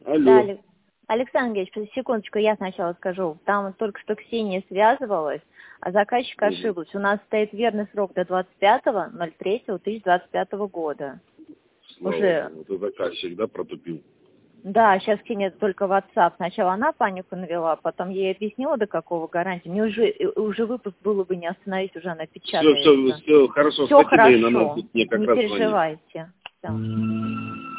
Да, Алло. Александр Ильич, секундочку, я сначала скажу. Там только что Ксения связывалась, а заказчик ошиблась. У нас стоит верный срок до 25.03.2025 года. Слава Уже. Богу, это заказчик, да, протупил? Да, сейчас Ксения только WhatsApp. Сначала она панику навела, потом ей объяснила, до какого гарантии. Мне уже выпуск было бы не остановить, уже она печатается. Все, хорошо, Все спасибо, и на нас хорошо, тут мне как не раз звонит. переживайте. Всё.